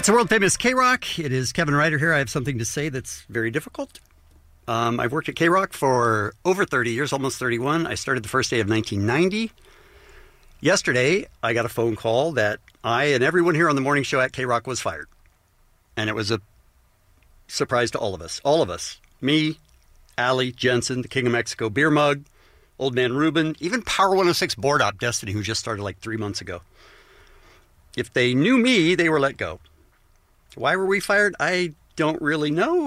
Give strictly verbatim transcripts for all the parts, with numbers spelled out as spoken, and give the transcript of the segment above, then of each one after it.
It's a world famous K-Rock. It is Kevin Ryder here. I have something to say that's very difficult. Um, I've worked at K-Rock for over thirty years, almost thirty-one. I started the first day of nineteen ninety. Yesterday, I got a phone call that I and everyone here on the morning show at K-Rock was fired. And it was a surprise to all of us. All of us. Me, Allie, Jensen, the King of Mexico beer mug, Old Man Ruben, even Power one oh six board op Destiny, who just started like three months ago. If they knew me, they were let go. Why were we fired? I don't really know.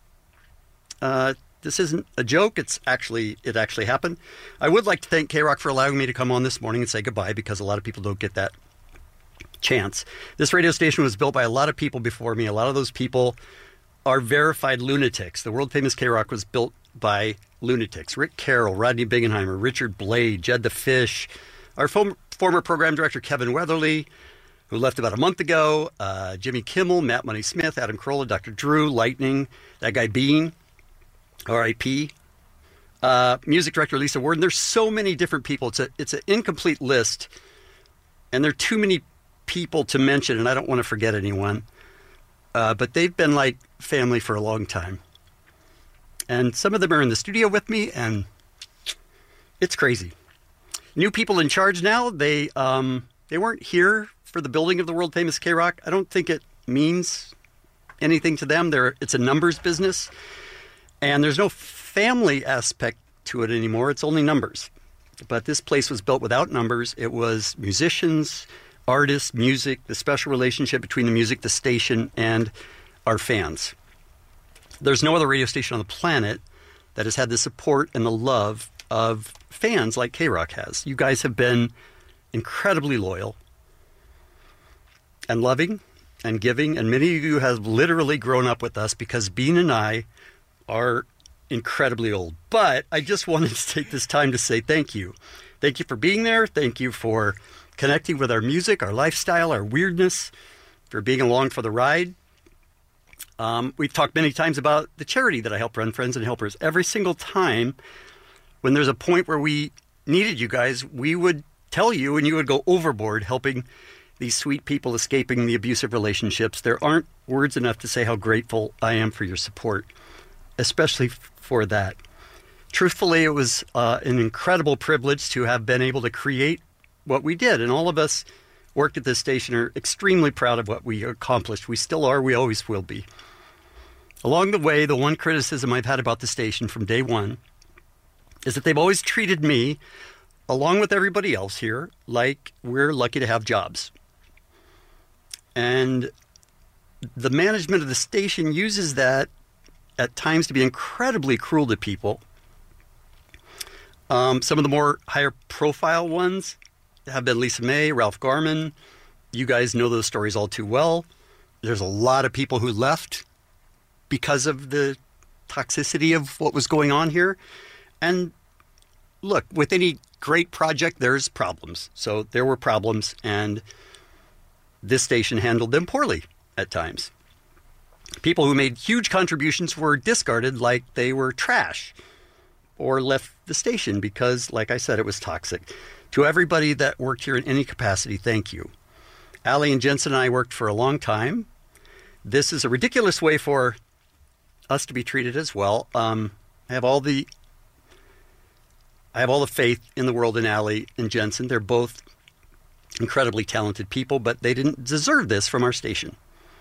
Uh, this isn't a joke. It's actually, it actually happened. I would like to thank K-Rock for allowing me to come on this morning and say goodbye, because a lot of people don't get that chance. This radio station was built by a lot of people before me. A lot of those people are verified lunatics. The world famous K-Rock was built by lunatics. Rick Carroll, Rodney Bingenheimer, Richard Blade, Jed the Fish, our form, former program director Kevin Weatherly, who left about a month ago, uh, Jimmy Kimmel, Matt Money Smith, Adam Carolla, Doctor Drew, Lightning, that guy Bean, R I P, uh, music director Lisa Worden. There's so many different people. It's a it's an incomplete list, and there are too many people to mention, and I don't want to forget anyone. Uh, but they've been like family for a long time. And some of them are in the studio with me, and it's crazy. New people in charge now. They um, they weren't here for the building of the world famous K-Rock. I don't think it means anything to them. They're, it's a numbers business, and there's no family aspect to it anymore. It's only numbers. But this place was built without numbers. It was musicians, artists, music, the special relationship between the music, the station, and our fans. There's no other radio station on the planet that has had the support and the love of fans like K-Rock has. You guys have been incredibly loyal and loving and giving, and many of you have literally grown up with us, because Bean and I are incredibly old. But I just wanted to take this time to say thank you. Thank you for being there. Thank you for connecting with our music, our lifestyle, our weirdness, for being along for the ride. Um, we've talked many times about the charity that I help run, Friends and Helpers. Every single time when there's a point where we needed you guys, we would tell you, and you would go overboard helping these sweet people escaping the abusive relationships. There aren't words enough to say how grateful I am for your support, especially for that. Truthfully, it was uh, an incredible privilege to have been able to create what we did, and all of us worked at this station are extremely proud of what we accomplished. We still are. We always will be. Along the way, the one criticism I've had about the station from day one is that they've always treated me, along with everybody else here, like we're lucky to have jobs. And the management of the station uses that at times to be incredibly cruel to people. Um, some of the more higher profile ones have been Lisa May, Ralph Garman. You guys know those stories all too well. There's a lot of people who left because of the toxicity of what was going on here. And look, with any great project, there's problems. So there were problems, and this station handled them poorly at times. People who made huge contributions were discarded like they were trash, or left the station because, like I said, it was toxic. To everybody that worked here in any capacity, thank you. Allie and Jensen and I worked for a long time. This is a ridiculous way for us to be treated as well. Um, I have all the I have all the faith in the world in Allie and Jensen. They're both incredibly talented people, but they didn't deserve this from our station.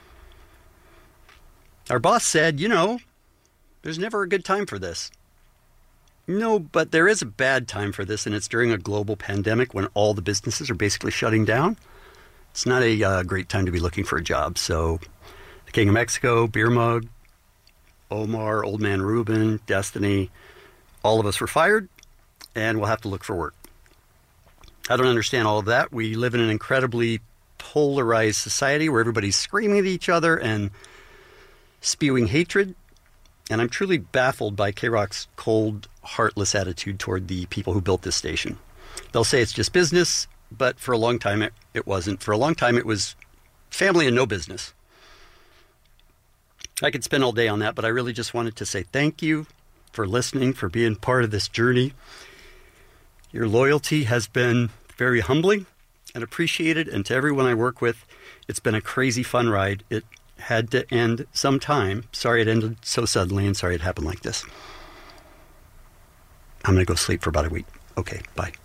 Our boss said, you know, there's never a good time for this. No, but there is a bad time for this, and it's during a global pandemic when all the businesses are basically shutting down. It's not a uh, great time to be looking for a job. So the King of Mexico, Beer Mug, Omar, Old Man Ruben, Destiny, all of us were fired, and we'll have to look for work. I don't understand all of that. We live in an incredibly polarized society where everybody's screaming at each other and spewing hatred. And I'm truly baffled by K-Rock's cold, heartless attitude toward the people who built this station. They'll say it's just business, but for a long time it, it wasn't. For a long time it was family and no business. I could spend all day on that, but I really just wanted to say thank you for listening, for being part of this journey. Your loyalty has been very humbling and appreciated, and to everyone I work with, It's been a crazy fun ride. It had to end sometime. Sorry it ended so suddenly, and sorry it happened like this. I'm going to go sleep for about a week. Okay, bye.